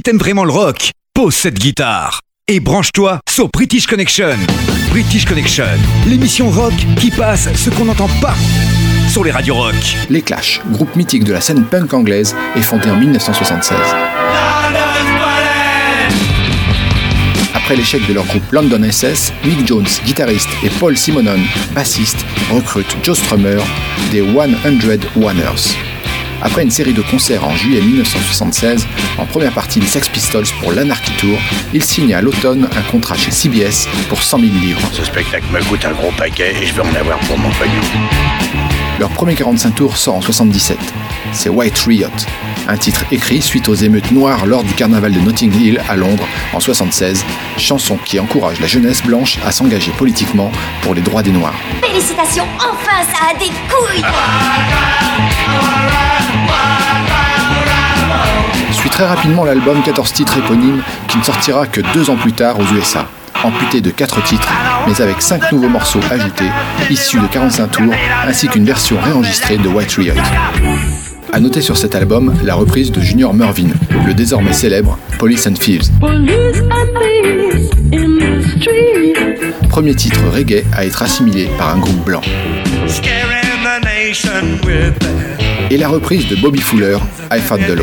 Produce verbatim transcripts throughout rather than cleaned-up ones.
t'aimes vraiment le rock, pose cette guitare et branche-toi sur British Connection. British Connection, l'émission rock qui passe ce qu'on n'entend pas sur les radios rock. Les Clash, groupe mythique de la scène punk anglaise, est fondé en dix-neuf cent soixante-seize. Après l'échec de leur groupe London S S, Mick Jones, guitariste, et Paul Simonon, bassiste, recrutent Joe Strummer des one hundred Oneers. Après une série de concerts en juillet dix-neuf cent soixante-seize, en première partie des Sex Pistols pour l'Anarchy Tour, ils signent à l'automne un contrat chez C B S pour cent mille livres. Ce spectacle me coûte un gros paquet et je vais en avoir pour mon pognon. Leur premier quarante-cinq tours sort en soixante-dix-sept. C'est White Riot, un titre écrit suite aux émeutes noires lors du carnaval de Notting Hill à Londres en soixante-seize, chanson qui encourage la jeunesse blanche à s'engager politiquement pour les droits des Noirs. Félicitations, enfin ça a des couilles. Suit très rapidement l'album quatorze titres éponyme qui ne sortira que deux ans plus tard aux U S A, amputé de quatre titres, mais avec cinq nouveaux morceaux ajoutés, issus de quarante-cinq tours, ainsi qu'une version réenregistrée de White Riot. A noter sur cet album la reprise de Junior Murvin, le désormais célèbre Police and Thieves. Premier titre reggae à être assimilé par un groupe blanc. Et la reprise de Bobby Fuller, I Fought the Law.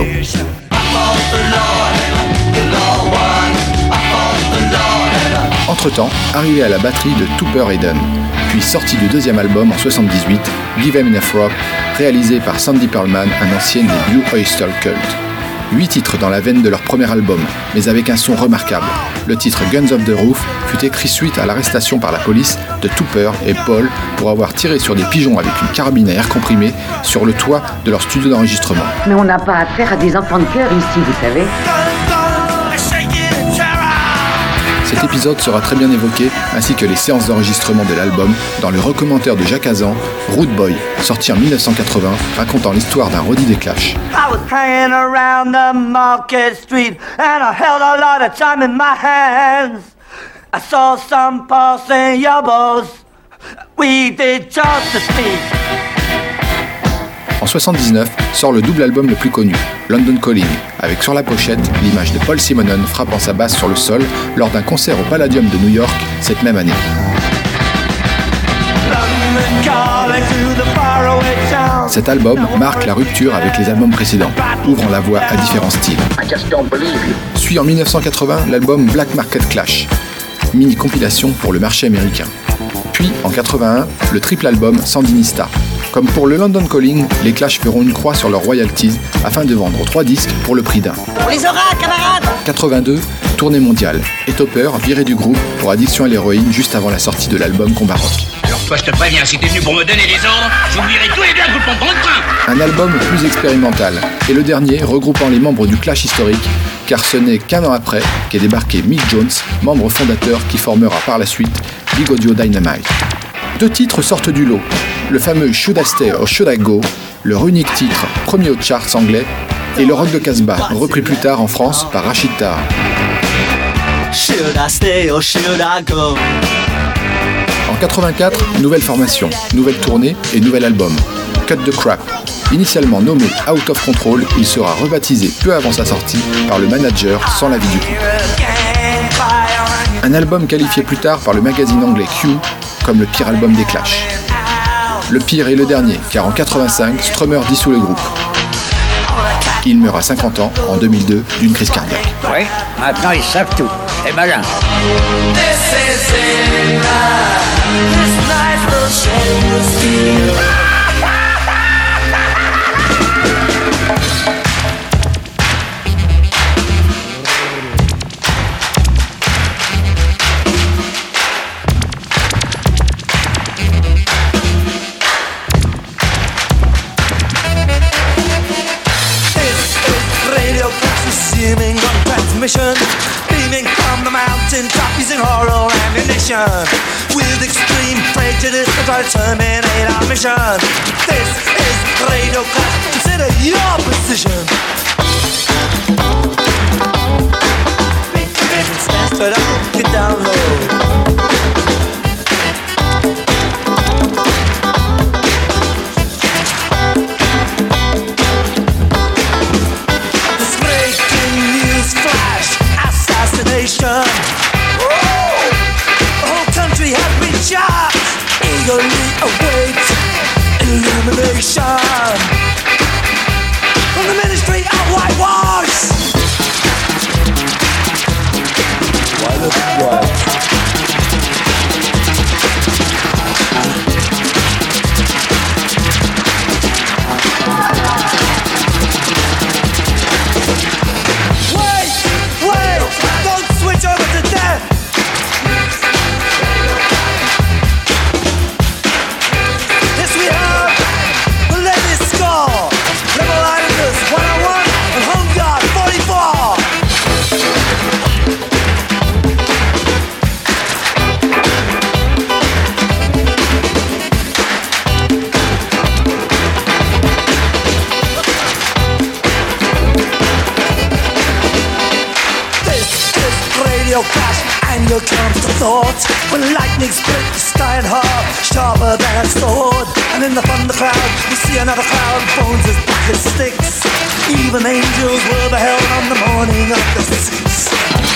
Entre-temps, arrivé à la batterie de Tooper Hayden, puis sorti du deuxième album en soixante-dix-huit, Give 'Em Enough Rock, réalisé par Sandy Pearlman, un ancien des Blue Oyster Cult. Huit titres dans la veine de leur premier album, mais avec un son remarquable. Le titre Guns of the Roof fut écrit suite à l'arrestation par la police de Tooper et Paul pour avoir tiré sur des pigeons avec une carabine à air comprimé sur le toit de leur studio d'enregistrement. Mais on n'a pas affaire à des enfants de cœur ici, vous savez. Cet épisode sera très bien évoqué, ainsi que les séances d'enregistrement de l'album, dans le recommentaire de Jacques Hazan, Rude Boy, sorti en dix-neuf cent quatre-vingts, racontant l'histoire d'un roadie des Clash. I was hanging around the Market Street and I held a lot of time in my hands. I saw some passing yobos. We did just the speak. En soixante-dix-neuf sort le double album le plus connu, London Calling, avec sur la pochette l'image de Paul Simonon frappant sa basse sur le sol lors d'un concert au Palladium de New York cette même année. Cet album marque la rupture avec les albums précédents, ouvrant la voie à différents styles. Suit en dix-neuf cent quatre-vingts l'album Black Market Clash, mini-compilation pour le marché américain. Puis en quatre-vingt-un, le triple album Sandinista. Comme pour le London Calling, les Clash feront une croix sur leurs royalties afin de vendre trois disques pour le prix d'un. On les aura, camarades. quatre-vingt-deux, tournée mondiale, et Topper viré du groupe pour addiction à l'héroïne juste avant la sortie de l'album Combat Rock. Alors toi je te préviens, si t'es venu pour me donner des ordres, j'oublierai tous les biens que vous prendrez dans le train. Un album plus expérimental, et le dernier regroupant les membres du Clash historique, car ce n'est qu'un an après qu'est débarqué Mick Jones, membre fondateur qui formera par la suite Big Audio Dynamite. Deux titres sortent du lot, le fameux Should I Stay or Should I Go, leur unique titre, premier aux charts anglais, et le rock de Casbah, repris plus tard en France par Rachid Taha. Should I stay or should I go? En quatre-vingt-quatre, nouvelle formation, nouvelle tournée et nouvel album, Cut the Crap. Initialement nommé Out of Control, il sera rebaptisé peu avant sa sortie par le manager sans l'avis du groupe. Un album qualifié plus tard par le magazine anglais Q comme le pire album des Clash. Le pire est le dernier, car en quatre-vingt-cinq, Strummer dissout le groupe. Il meurt à cinquante ans, en deux mille deux, d'une crise cardiaque. Oui, maintenant ils savent tout. C'est malin. Beaming from the mountain top using oral ammunition. With extreme prejudice to terminate our mission. This is Radio Clash, consider your position. Big business stands straight up, get down low. This breaking news flash. creature eagerly awaits illumination from the Ministry of Whitewash. Why the white? Wait, wait, don't switch over to death. Yes, we have the latest score. Rebel Islanders one oh one and Home Guard forty-four. Radio crash and you come to thought when lightning split the sky in half, sharper than a sword. And in the thunder cloud we see another cloud, bones as black as sticks. Even angels were beheld on the morning of the sixth.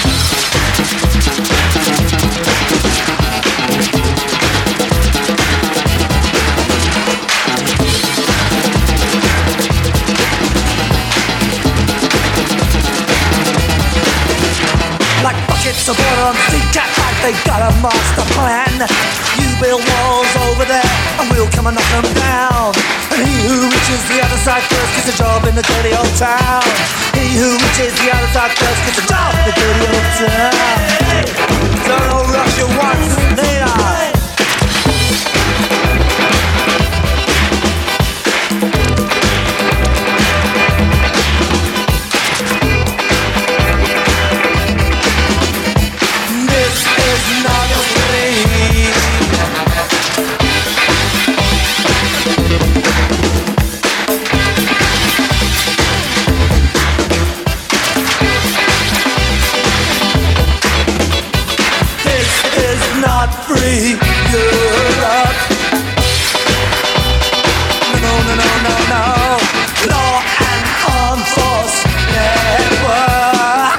Like buckets of water on the cat like they got a master plan. You build walls over there and we'll come and knock them down. And he who reaches the other side first gets a job in the dirty old town. He who reaches the other side first gets a job in the dirty old town. Don't no rush your once, later. Free Europe. No, no, no, no, no. Law and armed force network.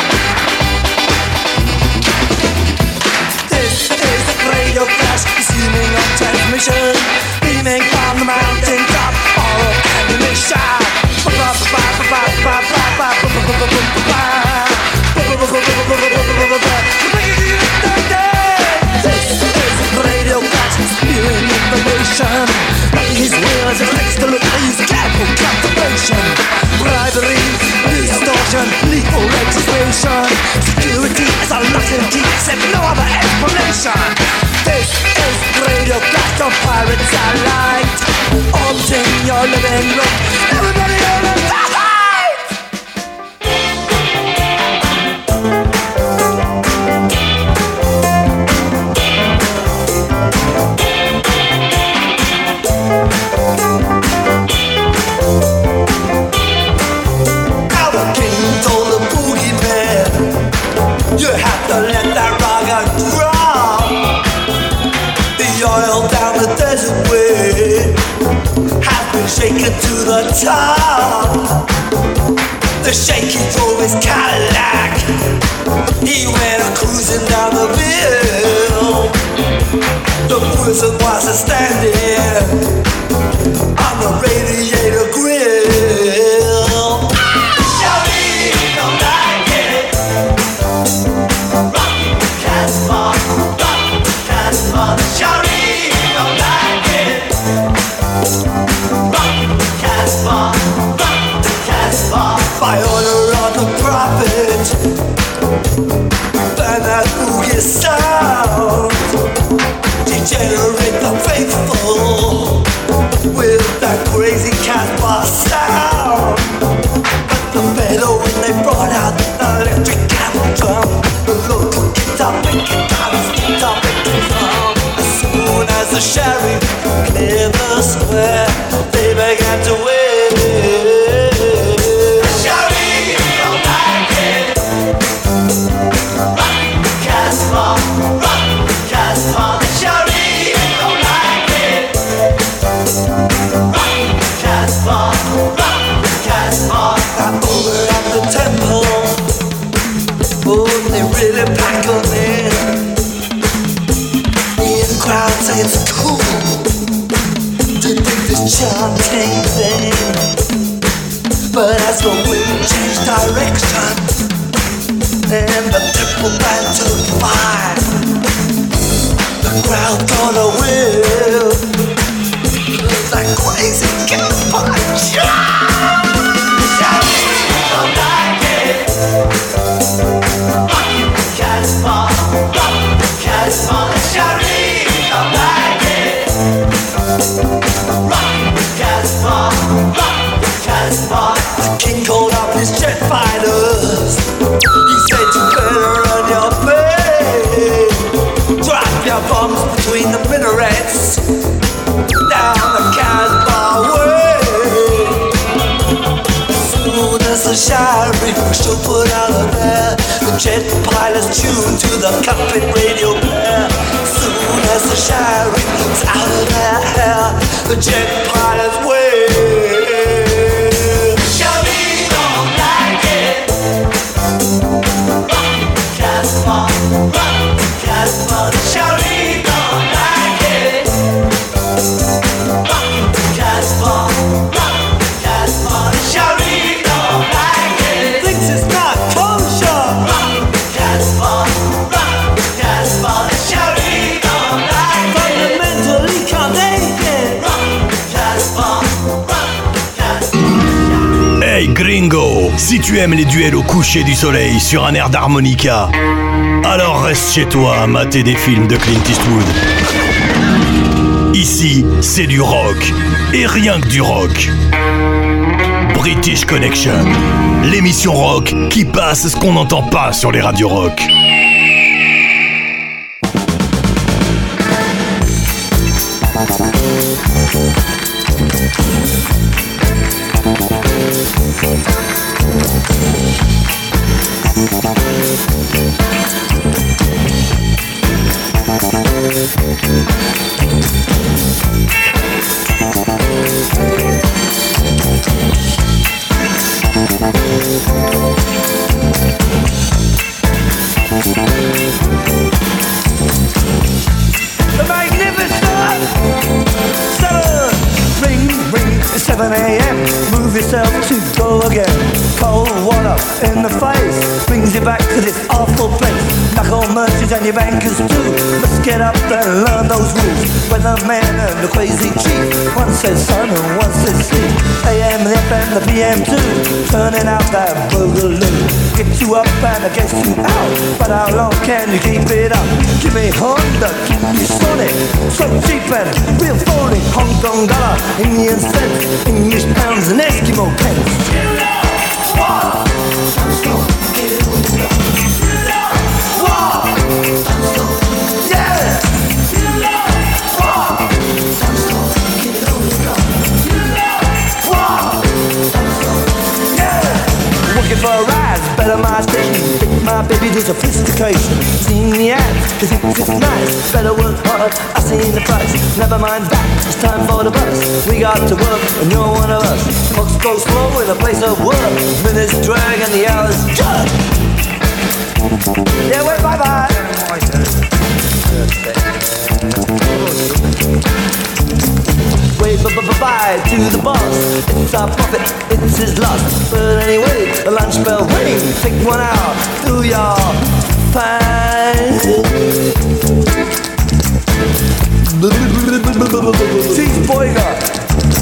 This is Radio Flash, resuming on transmission, beaming from the mountain top, all of ammunition. Radio Flash, spewing information. His wheels and next to look, he's careful captivation. Bribery, distortion, lethal legislation. Security is a lock and key, except no other explanation. This is Radio Flash on pirate satellite, orbiting your living room. Everybody on the satellite! You have to let that rocket drop. The oil down the desert way has been shaken to the top. The shaky drove his Cadillac. He went cruising down the hill. The person was standing on the radiator grill. Shawty, don't like it. Rock the Casbah, rock the Casbah. Shawty, don't like it. Rock the Casbah, rock the Casbah. By order of the prophet, burn that boogie sound. Degenerate the faithful with that crazy Casbah sound. But the better when they brought out the electric camel drum, the local guitar picking drums, guitar picking drum. As soon as the sheriff cleared the square, they began to wave. Sheriff, don't like it. Rock the Casbah, rock the Casbah. Sheriff, don't like it. Rock the Casbah, rock the Casbah. I'm over at the temple. Oh, they really pack 'em in. The crowd gonna win. Like crazy, get the punch. Shawty don't like it. Rock the Casbah, rock the Casbah. Shawty don't like it. Rock the Casbah, rock the Casbah. The king called up his jet fighters. He said you better run your play. Drop your bombs between the minarets. Down the Casbah way. Soon as the sheriff should put out of there, the jet pilots tune to the cockpit radio pair. Soon as the sheriff's out of their hair, the jet pilots wave. Shawty don't like it. Rock the Casbah, rock the Casbah. Shawty don't like it. Rock the Casbah, rock the Casbah. Shawty don't like it. Thinks it's not kosher. Rock the Casbah, rock the Casbah. Shawty don't like it. Fundamentally can't take it. Rock the Casbah, rock the Casbah. Hey gringo, si tu aimes les duels au coucher du soleil sur un air d'harmonica, alors reste chez toi à mater des films de Clint Eastwood. Ici, c'est du rock, et rien que du rock. British Connection, l'émission rock qui passe ce qu'on n'entend pas sur les radios rock. The magnificent seven. Ring, ring, seven a.m. Move yourself to go again. Cold water in the face brings you back to this awful place. Knuckle merchants and your bankers too must get up and learn those rules. Weatherman and the crazy chief, one says sun and one says sleep. A M, the F M, the P M too, turning out that boogaloo. Get you up and I guess you out, but how long can you keep it up? Give me Honda, keep me Sonic, so cheap and real phony. Hong Kong dollar, Indian cents, English pounds and Eskimo pence. Wow. Yeah. Looking for a rise, better my station. Think my baby to sophistication. Seen the ads, cause it's nice. Better work hard, I seen the price. Never mind that, it's time for the bus. We got to work, and you're one of us. Clocks go slow in a place of work. Minutes drag and the hours judge. Yeah, wait, bye bye. Wave bye-bye to the boss. It's our profit, it's his loss. But anyway, the lunch bell ring. Take one out, do your fine. Chief Boyga.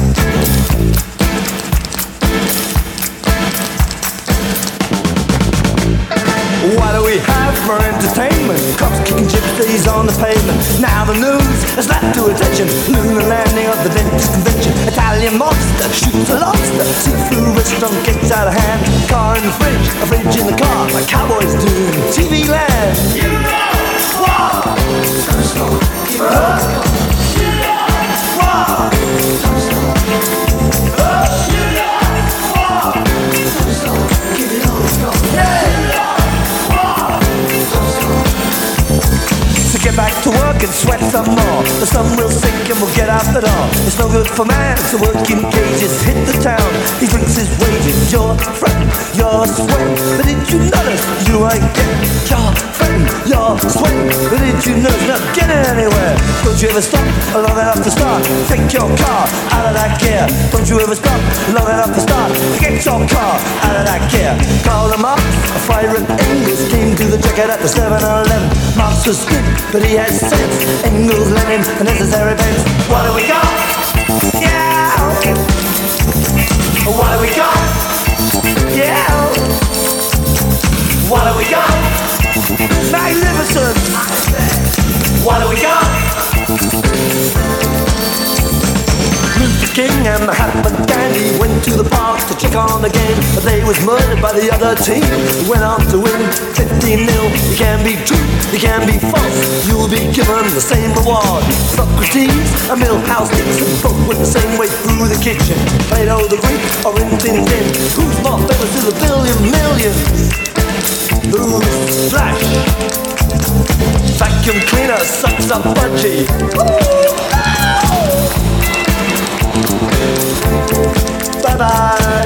What do we have for entertainment? Cops kicking gypsies on the pavement. Now the news has led to attention. Lunar landing of the dentist convention. Italian mobster shoots a lobster. Seafood restaurant gets out of hand. Car in the fridge, a fridge in the car. Like cowboys do in T V land. You know what? Don't stop, keep it up. You know what? Don't stop. Oh, you know what? Don't stop, keep it up. Yeah. So get back to work and sweat some more. The sun will sink and we'll get out the door. It's no good for man to work in cages. Hit the town, he drinks his wages. Your friend, your sweat. But did you notice you ain't getting your friend, your sweat? But did you notice not getting anywhere? Don't you ever stop long enough to start? Take your car out of that gear. Don't you ever stop long enough to start? Get your car out of that gear. Call him up, a fire at Engels came to the jacket at the seven eleven. Marks was spit, but he he has sense. Engels, Lenin, a necessary fence. What do we got? Yeah. What do we got? Yeah. What do we got? Magnificent. What do we got? Luther King and Mahatma Gandhi went to the park to check on the game, but they was murdered by the other team. He went on to win fifteen nil. You can be true, you can be false, you'll be given the same reward. Socrates and Milhouse Dixon both went the same way through the kitchen. Plato the Greek or Rin Tin Tin, who's more famous to the billion millions? Who's Flash? Vacuum cleaner sucks up budgie. Bye bye.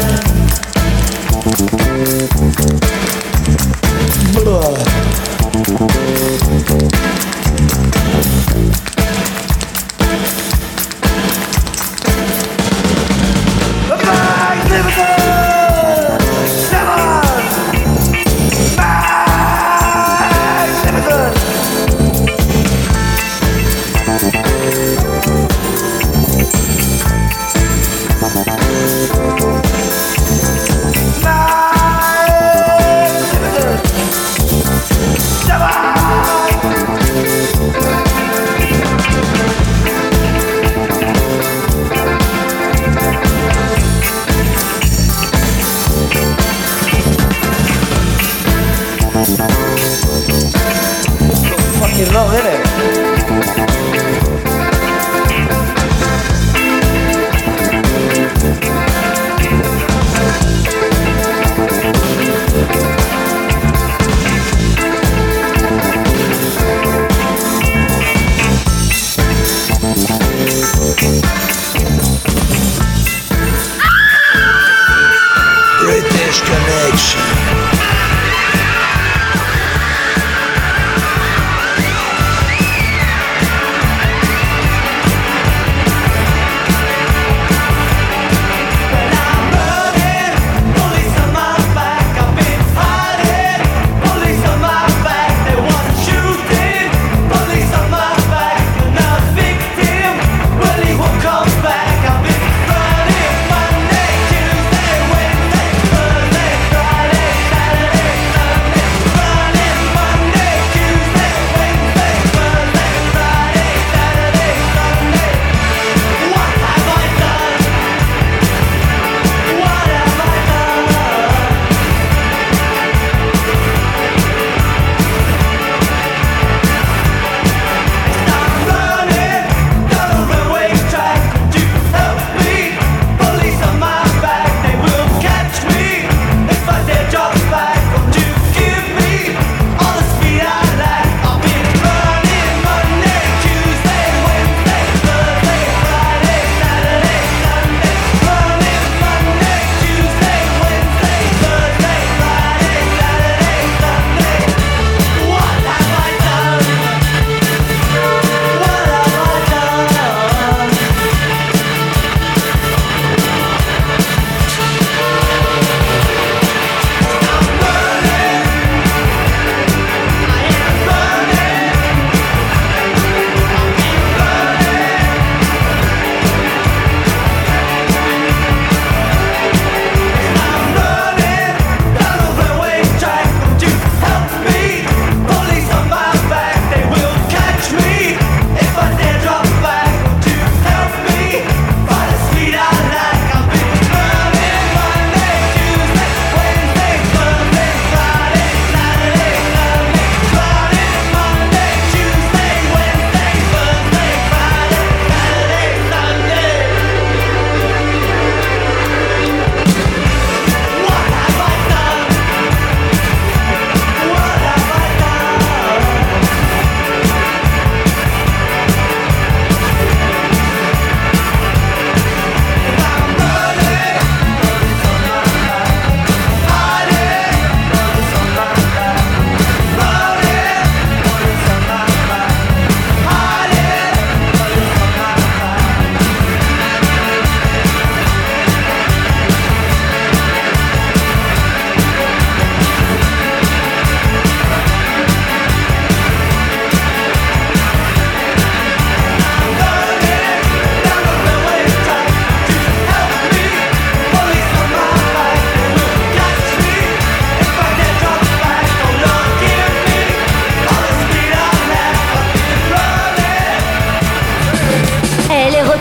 Fucking long, isn't it? British Connection.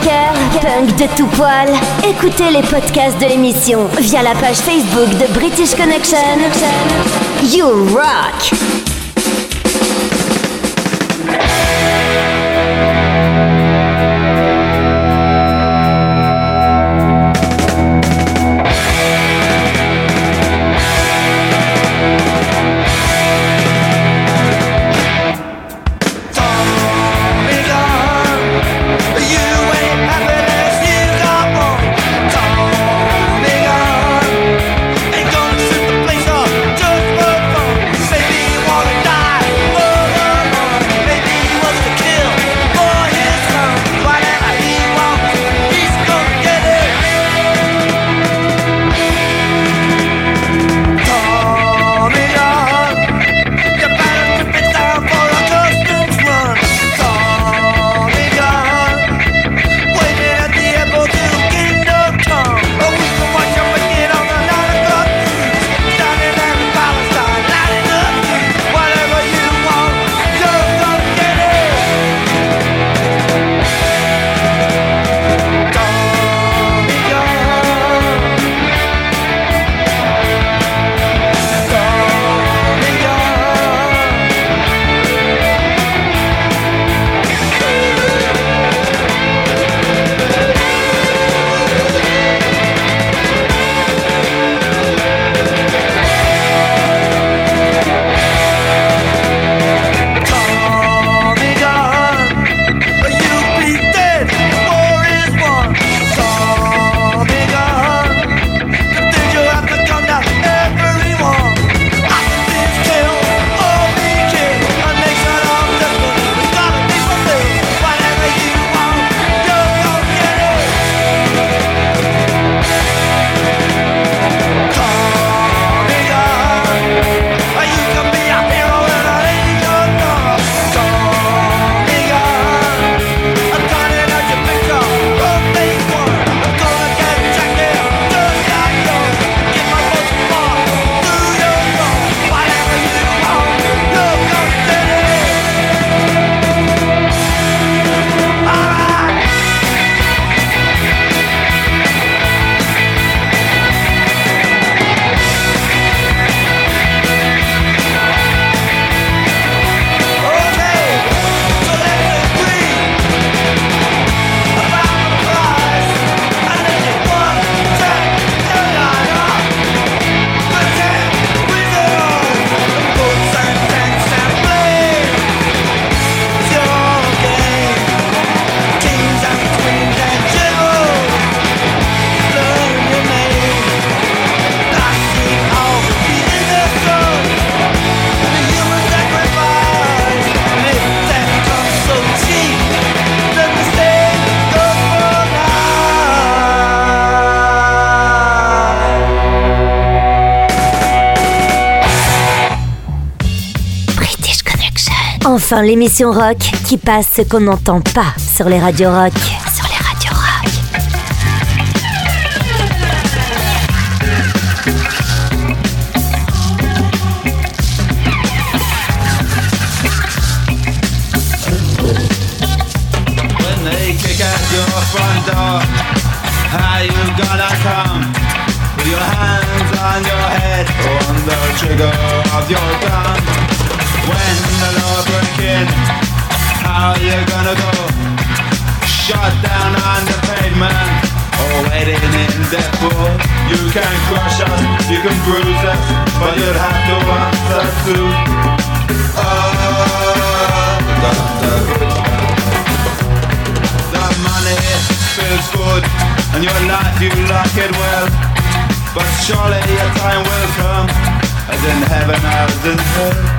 cœur, punk de tout poil. Écoutez les podcasts de l'émission via la page Facebook de British Connection. You rock! Enfin, l'émission rock qui passe ce qu'on n'entend pas sur les radios rock. Sur les radios rock. When they kick at your front door, how you gonna come? With your hands on your head, on the trigger of your gun. When the law break in, how you gonna go? Shot down on the pavement, or waiting in depot. You can crush us, you can bruise us, but you'll have to answer to oh, Doctor The money feels good, and your life you like it well, but surely your time will come, as in heaven as in hell.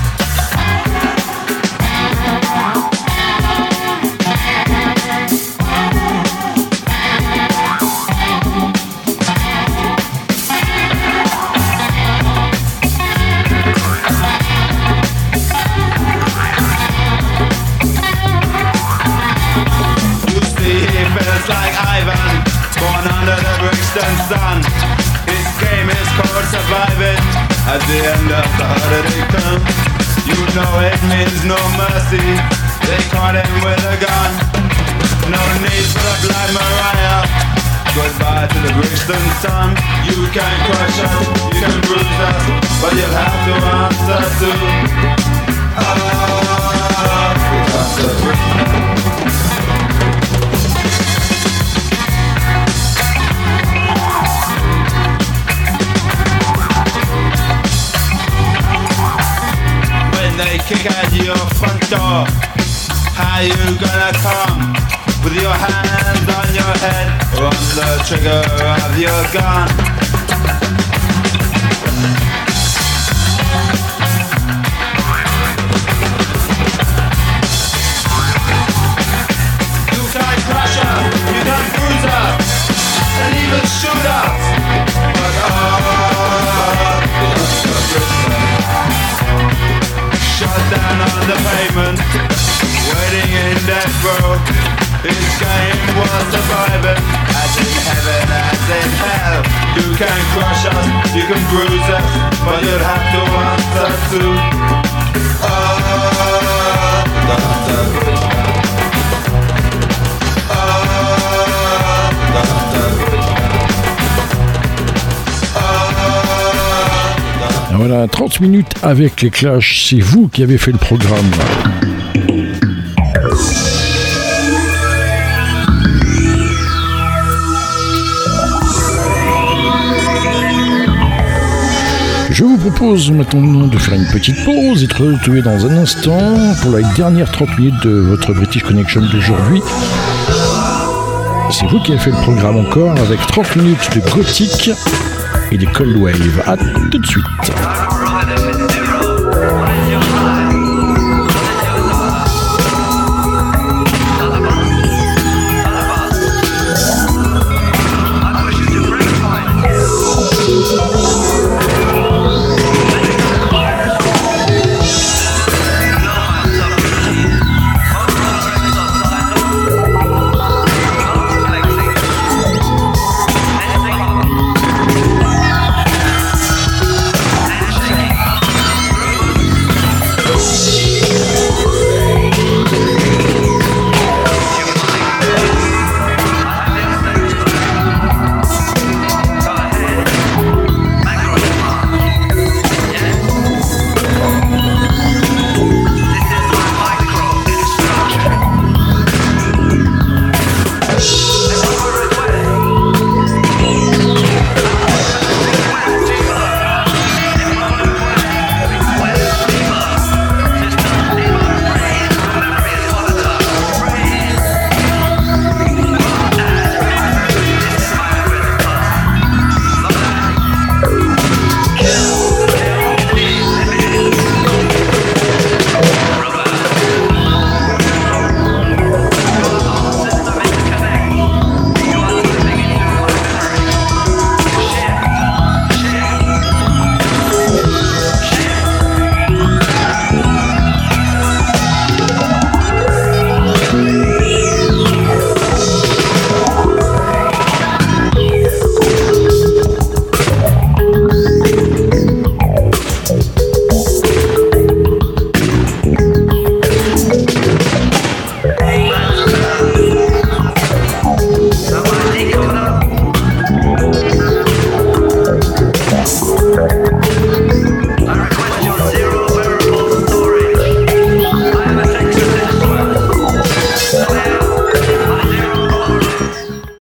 Like Ivan, born under the Brixton sun. His game is called surviving. At the end of the holiday comes, you know it means no mercy. They caught him with a gun. No need for the Black Mariah. Goodbye to the Brixton sun. You can crush us, you can bruise us, but you'll have to answer to ah, because the Brixton. When they kick at your front door, how you gonna come? With your hand on your head or on the trigger of your gun? You can crush us, you can bruise us, and even shoot us. But oh, shut down on the pavement, waiting in death row. His game was surviving, as in heaven, as in hell. You can crush us, you can bruise us, but you'll have to answer to oh, Doctor Bridgman. Oh, Doctor Bridgman. Oh, voilà, trente minutes avec les Clash, c'est vous qui avez fait le programme. Je vous propose maintenant de faire une petite pause et de se retrouver dans un instant pour la dernière trente minutes de votre British Connection d'aujourd'hui. C'est vous qui avez fait le programme encore avec trente minutes de gothique et des cold wave. A tout de suite.